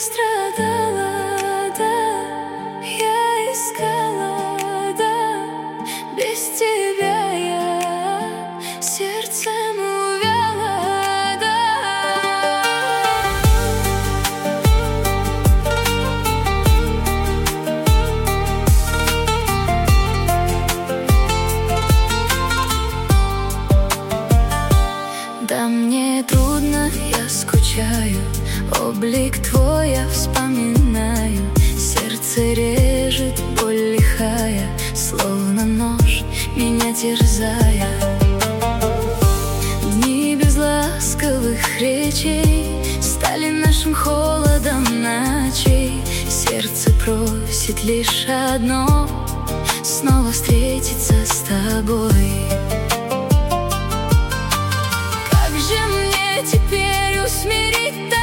страдала, да, я искала, да, без тебя я сердцем увяла, да. Да, мне трудно, я скучаю, облик твой я вспоминаю. Сердце режет боль лихая, словно нож меня терзая. Дни без ласковых речей стали нашим холодом ночей. Сердце просит лишь одно — снова встретиться с тобой. Как же мне теперь усмирить